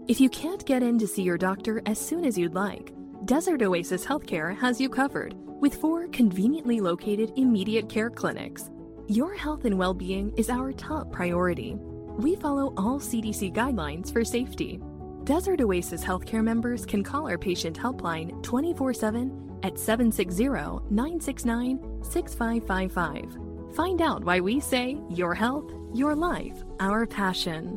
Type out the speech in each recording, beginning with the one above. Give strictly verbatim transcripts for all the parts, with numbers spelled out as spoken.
If you can't get in to see your doctor as soon as you'd like, Desert Oasis Healthcare has you covered with four conveniently located immediate care clinics. Your health and well-being is our top priority. We follow all C D C guidelines for safety. Desert Oasis Healthcare members can call our patient helpline twenty-four seven at seven six zero, nine six nine, six five five five. Find out why we say your health, your life, our passion.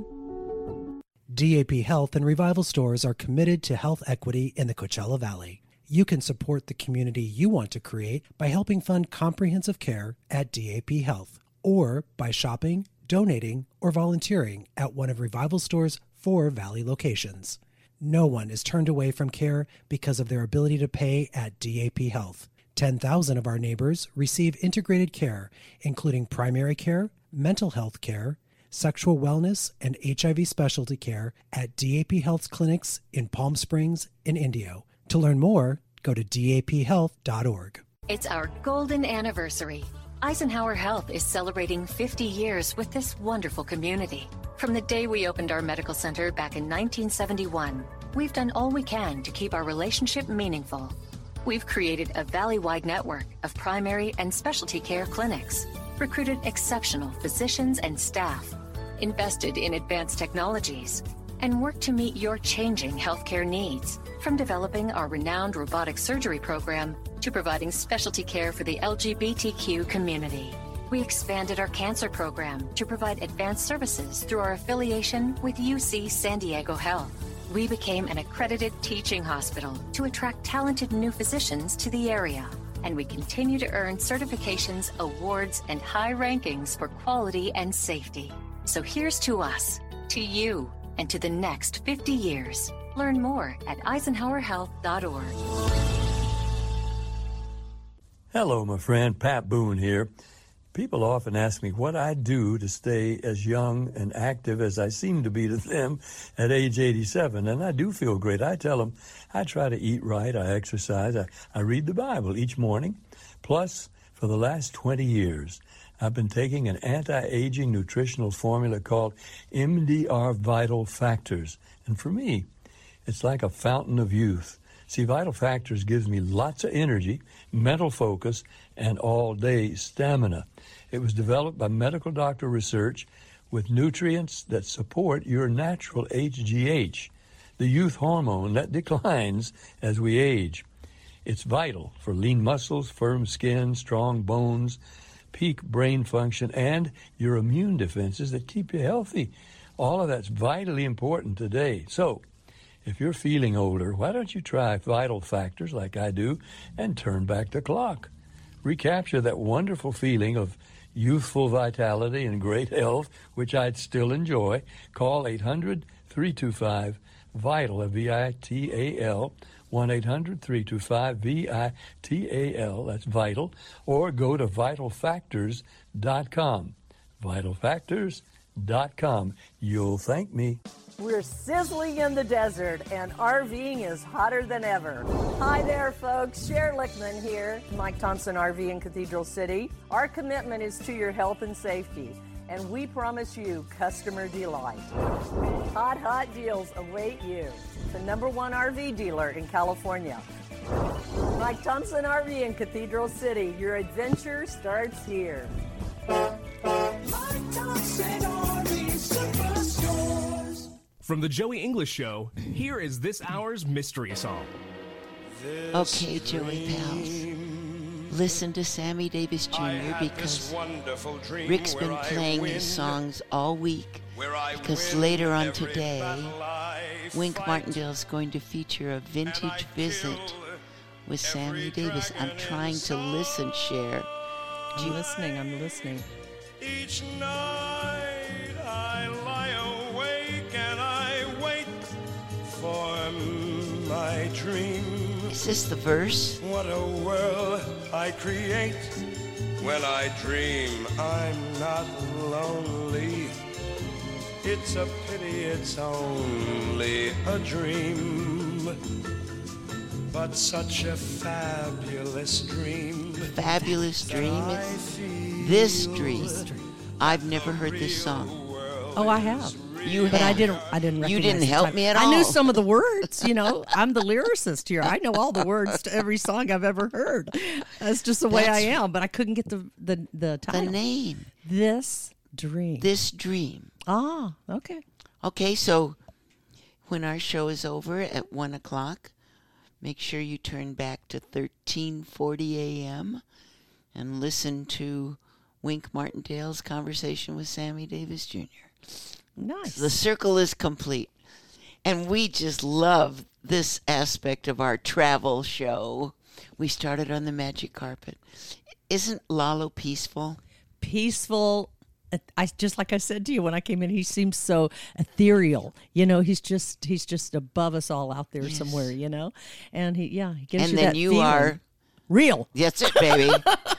D A P Health and Revival Stores are committed to health equity in the Coachella Valley. You can support the community you want to create by helping fund comprehensive care at D A P Health, or by shopping, donating, or volunteering at one of Revival Store's four Valley locations. No one is turned away from care because of their ability to pay at D A P Health. ten thousand of our neighbors receive integrated care, including primary care, mental health care, sexual wellness, and H I V specialty care at D A P Health's clinics in Palm Springs and Indio. To learn more, go to D A P health dot org. It's our golden anniversary. Eisenhower Health is celebrating fifty years with this wonderful community. From the day we opened our medical center back in nineteen seventy-one, we've done all we can to keep our relationship meaningful. We've created a valley-wide network of primary and specialty care clinics, recruited exceptional physicians and staff, invested in advanced technologies, and worked to meet your changing healthcare needs, from developing our renowned robotic surgery program to providing specialty care for the L G B T Q community. We expanded our cancer program to provide advanced services through our affiliation with U C San Diego Health. We became an accredited teaching hospital to attract talented new physicians to the area. And we continue to earn certifications, awards, and high rankings for quality and safety. So here's to us, to you, and to the next fifty years. Learn more at eisenhower health dot org. Hello, my friend. Pat Boone here. People often ask me what I do to stay as young and active as I seem to be to them at age eighty-seven, and I do feel great. I tell them I try to eat right, I exercise, I, I read the Bible each morning. Plus, for the last twenty years, I've been taking an anti-aging nutritional formula called M D R Vital Factors. And for me, it's like a fountain of youth. See, Vital Factors gives me lots of energy, mental focus, and all-day stamina. It was developed by medical doctor research with nutrients that support your natural H G H, the youth hormone that declines as we age. It's vital for lean muscles, firm skin, strong bones, peak brain function, and your immune defenses that keep you healthy. All of that's vitally important today. So, if you're feeling older, why don't you try Vital Factors like I do and turn back the clock? Recapture that wonderful feeling of youthful vitality and great health, which I'd still enjoy. Call eight hundred, three two five, VITAL, V I T A L, one eight hundred, three two five, V I T A L, that's VITAL, or go to vital factors dot com. vital factors dot com. You'll thank me. We're sizzling in the desert, and RVing is hotter than ever. Hi there, folks. Cher Lickman here, Mike Thompson R V in Cathedral City. Our commitment is to your health and safety, and we promise you customer delight. Hot, hot deals await you. The number one R V dealer in California. Mike Thompson R V in Cathedral City. Your adventure starts here. Mike Thompson R V Superstores. From the Joey English Show, here is this hour's mystery song. Okay, Joey pals, listen to Sammy Davis Junior because Rick's been playing his songs all week, because later on today, Wink Martindale is going to feature a vintage visit with Sammy Davis. I'm trying to listen, Cher. I'm listening, I'm listening. Each night I lie awake and I wait for my dream. Is this the verse? What a world I create when I dream I'm not lonely. It's a pity it's only a dream, but such a fabulous dream. Fabulous dream? It's this dream. I've never heard this song. Oh, I have. You but have. I didn't. I didn't. You recognize didn't the help title. me at I all. knew some of the words. You know, I'm the lyricist here. I know all the words to every song I've ever heard. That's just the way That's I am. But I couldn't get the the the title. The name. This Dream. This Dream. Ah, okay. Okay, so when our show is over at one o'clock, make sure you turn back to thirteen forty a.m. and listen to Wink Martindale's conversation with Sammy Davis Junior Nice. The circle is complete. And we just love this aspect of our travel show. We started on the magic carpet. Isn't Lalo peaceful? Peaceful. I just like I said to you when I came in, he seems so ethereal. You know, he's just he's just above us all out there Yes. somewhere. You know, and he yeah, he gives And you then that you feeling. are real. That's it, baby.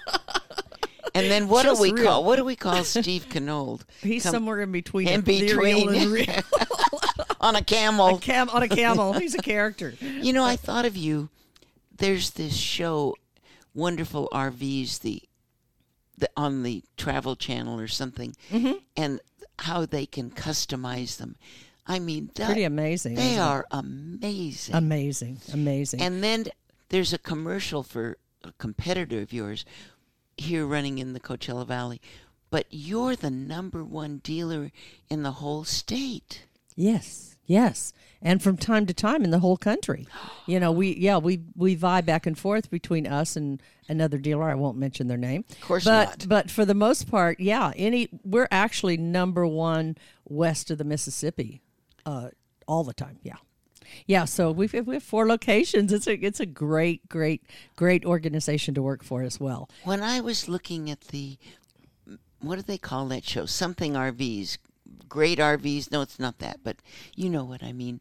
And then what Just do we real. call what do we call Steve Knold? He's Come- somewhere in between. in ethereal between. and real. on a camel. A cam on a camel. He's a character. You know, I thought of you. There's this show, Wonderful R Vs, the, the on the Travel Channel or something, mm-hmm. and how they can customize them. I mean, that, Pretty amazing. They isn't are it? amazing. amazing, amazing. And then there's a commercial for a competitor of yours here running in the Coachella Valley, but you're the number one dealer in the whole state. Yes, yes, and from time to time in the whole country, you know, we yeah we we vie back and forth between us and another dealer. I won't mention their name, Of course but not. but for the most part, yeah, any we're actually number one west of the Mississippi, uh, all the time. Yeah, yeah. So we've we have four locations. It's a it's a great great great organization to work for as well. When I was looking at the, what do they call that show? Something R Vs. Great R Vs. No, it's not that, but you know what I mean.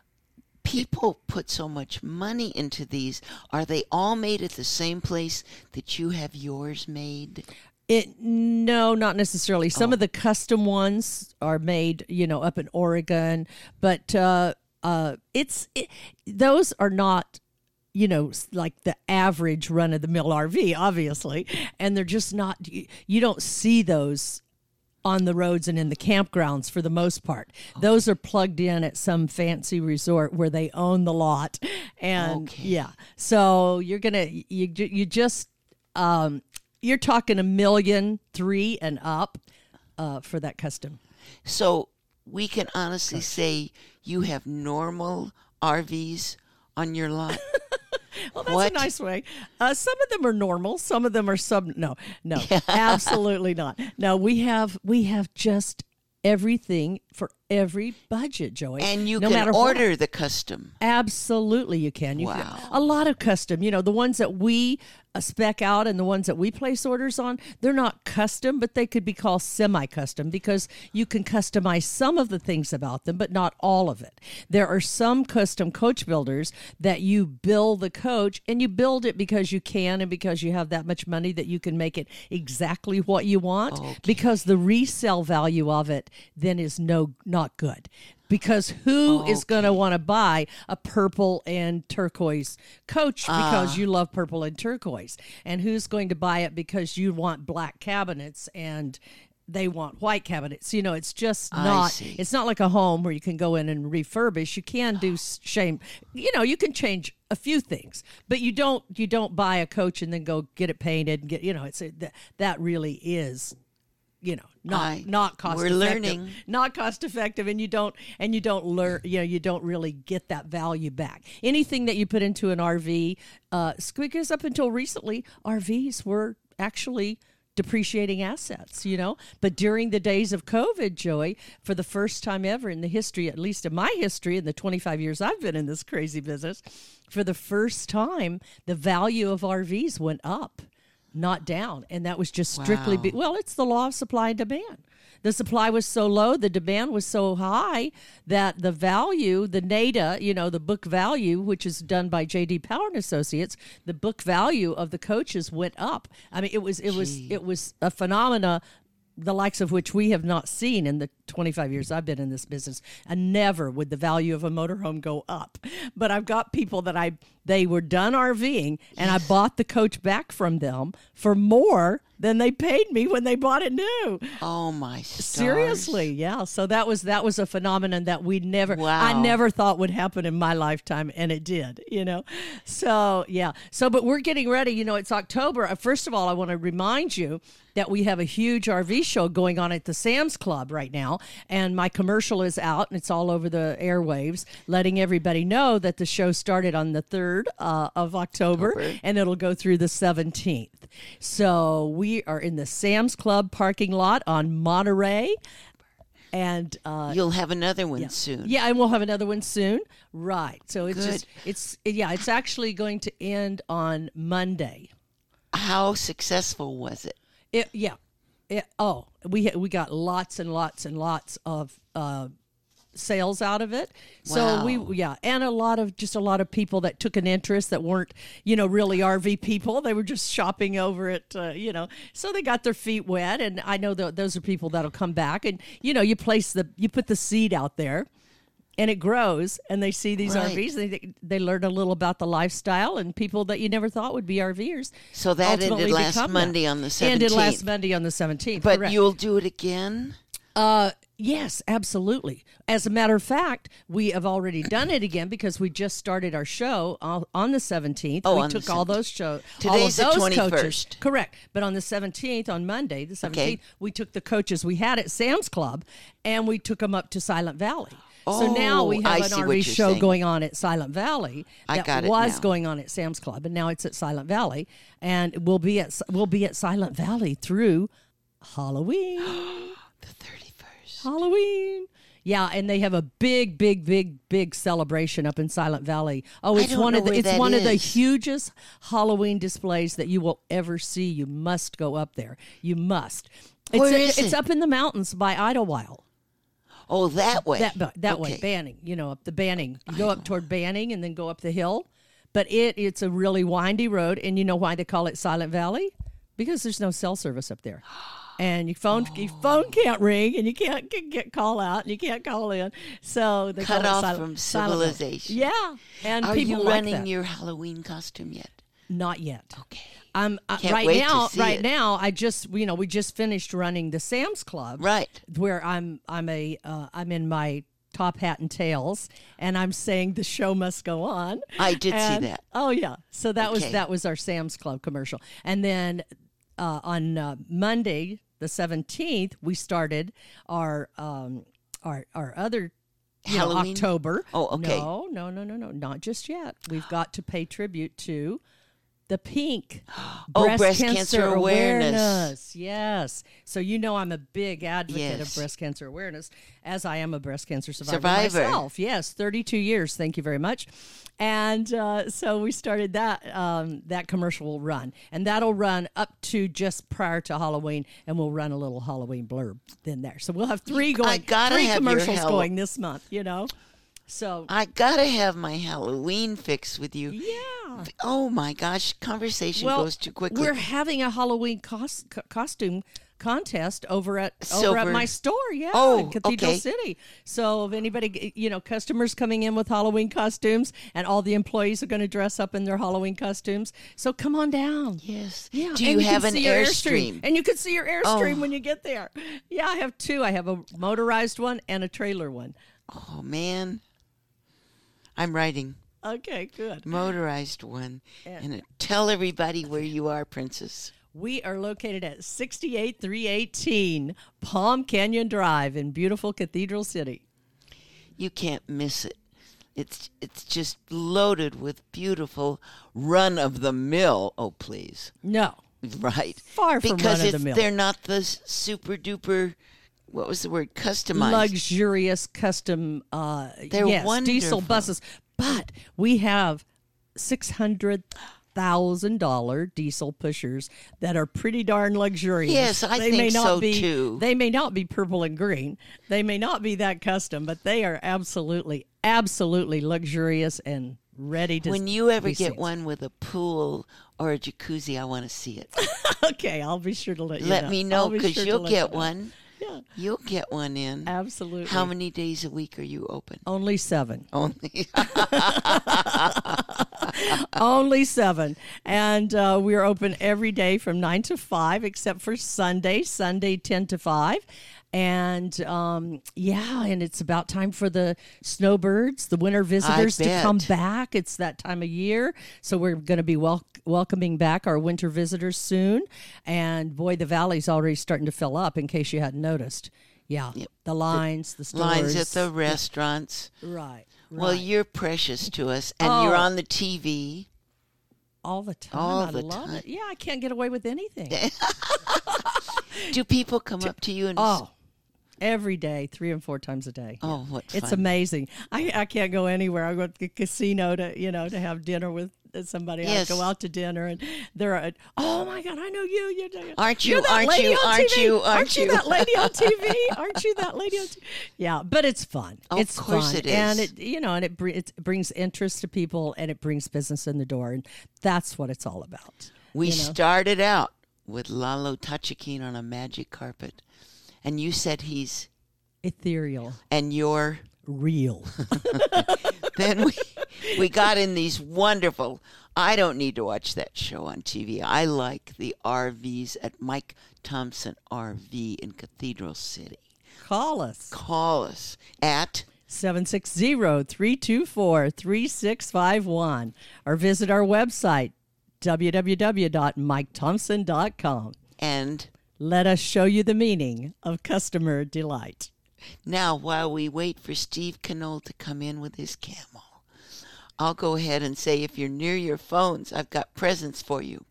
People put so much money into these. Are they all made at the same place that you have yours made? It no, not necessarily. Some Oh. of the custom ones are made, you know, up in Oregon, but uh, uh, it's it, those are not, you know, s- like the average run of the mill R V, obviously, and they're just not. You, you don't see those on the roads and in the campgrounds for the most part. Those are plugged in at some fancy resort where they own the lot, and Okay. yeah. So you're gonna you ju- you just um, you're talking a million three and up uh, for that custom. So we can honestly say you have normal R Vs on your lot. Well, that's What? a nice way. Uh, some of them are normal. Some of them are sub. No, no, absolutely not. No, we have we have just everything for every budget, Joey. And you no can matter what. order the custom. Absolutely, you can. You Wow. can. A lot of custom. You know, the ones that we uh, spec out and the ones that we place orders on, they're not custom, but they could be called semi-custom because you can customize some of the things about them, but not all of it. There are some custom coach builders that you build the coach, and you build it because you can and because you have that much money that you can make it exactly what you want. Okay. Because the resale value of it then is no not good. Because who is going to want to buy a purple and turquoise coach because you love purple and turquoise? And who's going to buy it because you want black cabinets and they want white cabinets? You know, it's just I not, see. it's not like a home where you can go in and refurbish. You can do s- shame, you know, you can change a few things, but you don't, you don't buy a coach and then go get it painted and get, you know, it's a, that, that really is, you know, not I- not cost we're effective, learning. not cost effective, and you don't and you don't learn, you know, you don't really get that value back. Anything that you put into an R V, uh, because up until recently, R Vs were actually depreciating assets, you know. But during the days of COVID, Joey, for the first time ever in the history, at least in my history, in the twenty-five years I've been in this crazy business, for the first time, the value of R Vs went up, not down. And that was just strictly, Wow. be, well, it's the law of supply and demand. The supply was so low, the demand was so high that the value, the NADA, you know, the book value, which is done by J D Power and Associates, the book value of the coaches went up. I mean, it was it was Gee. it was a phenomena the likes of which we have not seen in the twenty-five years I've been in this business, and never would the value of a motorhome go up. But I've got people that I they were done RVing, and I bought the coach back from them for more than they paid me when they bought it new. Oh my stars. Seriously, yeah. So that was that was a phenomenon that we never wow. I never thought would happen in my lifetime, and it did, you know. So, yeah. So but we're getting ready, you know, it's October. First of all, I want to remind you that we have a huge R V show going on at the Sam's Club right now, and my commercial is out, and it's all over the airwaves, letting everybody know that the show started on the third uh, of October, October, and it'll go through the seventeenth. So we are in the Sam's Club parking lot on Monterey. And uh, you'll have another one yeah. soon. Yeah, and we'll have another one soon. Right. So it's Good. just it's yeah, it's actually going to end on Monday. How successful was it? It yeah. It, oh, we we got lots and lots and lots of uh, sales out of it. So wow. we yeah, and a lot of just a lot of people that took an interest that weren't, you know, really R V people. They were just shopping over it, uh, you know. So they got their feet wet, and I know that those are people that'll come back, and you know, you place the you put the seed out there, and it grows, and they see these right. R Vs. They they learn a little about the lifestyle and people that you never thought would be RVers. So that ended last Monday that. on the seventeenth. Ended last Monday on the seventeenth. But correct. You'll do it again? Uh, yes, absolutely. As a matter of fact, we have already done it again because we just started our show on, on the seventeenth. Oh, we on took the all those shows. Today's all of the those twenty-first. Coaches, correct. But on the seventeenth, on Monday, the seventeenth, okay. we took the coaches we had at Sam's Club, and we took them up to Silent Valley. Oh, so now we I have an see R what V you're show saying. going on at Silent Valley I that got it was now. going on at Sam's Club, and now it's at Silent Valley, and we'll be at we'll be at Silent Valley through Halloween. The thirty-first. Halloween. Yeah, and they have a big, big, big, big celebration up in Silent Valley. Oh, it's I don't one know of the where it's that one of the is. hugest Halloween displays that you will ever see. You must go up there. You must. Where it's is it's it? up in the mountains by Idlewild. Oh, that way. That that okay. way, Banning. You know, up the Banning. You go up toward Banning and then go up the hill. But it it's a really windy road, and you know why they call it Silent Valley? Because there's no cell service up there. And your phone, oh. your phone can't ring, and you can't get, get call out, and you can't call in. So they cut call off it silent, from civilization. Yeah, and are people you like running that. your Halloween costume yet? Not yet. Okay. Um, uh, Can't right wait now, to see right it. now, I just you know we just finished running the Sam's Club, right? Where I'm I'm a uh, I'm in my top hat and tails, and I'm saying the show must go on. I did and, see that. Oh yeah, so that okay. was that was our Sam's Club commercial, and then uh, on uh, Monday the seventeenth we started our um, our our other. You know, Halloween? October. Oh, okay. No, no, no, no, no, not just yet. We've got to pay tribute to the pink oh, breast, breast cancer, cancer awareness. awareness. Yes. So you know I'm a big advocate yes. of breast cancer awareness, as I am a breast cancer survivor, survivor. myself. Yes, thirty-two years. Thank you very much. And uh, so we started that um, that commercial run, and that'll run up to just prior to Halloween, and we'll run a little Halloween blurb then there. So we'll have three going, I gotta three have your commercials Hall- going this month. You know. So I gotta have my Halloween fix with you. Yeah. Oh my gosh, conversation well, goes too quickly. We're having a Halloween cos- co- costume contest over at Silver. over at my store, yeah, Oh, in Cathedral okay. City. So if anybody, you know, customers coming in with Halloween costumes, and all the employees are going to dress up in their Halloween costumes. So come on down. Yes. Yeah. Do you and have can an see your Airstream? And you can see your Airstream Oh. when you get there. Yeah, I have two. I have a motorized one and a trailer one. Oh man, I'm writing Okay, good. motorized one, Yeah. and uh, tell everybody where you are, Princess. We are located at sixty-eight three eighteen Palm Canyon Drive in beautiful Cathedral City. You can't miss it. It's it's just loaded with beautiful run of the mill. Oh please, No, right? Far from because run of the it's- mill. they're not the super duper. What was the word? Customized. luxurious custom uh, They're yes, diesel wonderful. buses. But we have six hundred thousand dollars diesel pushers that are pretty darn luxurious. Yes, I they think may not so, be, too. They may not be purple and green. They may not be that custom, but they are absolutely, absolutely luxurious and ready to When you ever be get seen. one with a pool or a jacuzzi, I want to see it. Okay, I'll be sure to let you Let know. me I'll know be because sure to you'll let get you know. one. Yeah, Yeah. You'll get one in. Absolutely. How many days a week are you open? Only seven. Only. Only seven. And uh, we're open every day from nine to five, except for Sunday, Sunday ten to five. And, um, yeah, and it's about time for the snowbirds, the winter visitors to come back. It's that time of year. So we're going to be wel- welcoming back our winter visitors soon. And, boy, the valley's already starting to fill up, in case you hadn't noticed. Yeah, yep. the lines, the, the stores. Lines at the restaurants. Yeah. Right, right. Well, you're precious to us, and oh. you're on the T V. All the time. All I the love time. it. Yeah, I can't get away with anything. Do people come up to you and... Oh. Every day, three and four times a day. Oh, what fun. It's amazing. I, I can't go anywhere. I go to the casino to, you know, to have dinner with somebody. Yes. I go out to dinner and they're, uh, oh my God, I know you. You're, aren't you, you're that aren't lady you, on aren't T V. you, aren't, aren't you? you that lady on T V? Aren't you that lady on T V? Yeah, but it's fun. Oh, it's of course fun. it is. And it, you know, and it, br- it brings interest to people and it brings business in the door. And that's what it's all about. We you know? started out with Lalo Tachikine on a magic carpet. And you said he's... ethereal. And you're... real. Then we we got in these wonderful... I don't need to watch that show on T V. I like the R Vs at Mike Thompson R V in Cathedral City. Call us. Call us at... seven six zero, three two four, three six five one or visit our website, w w w dot mike thompson dot com. And let us show you the meaning of customer delight. Now, while we wait for Steve Knoll to come in with his camel, I'll go ahead and say if you're near your phones, I've got presents for you.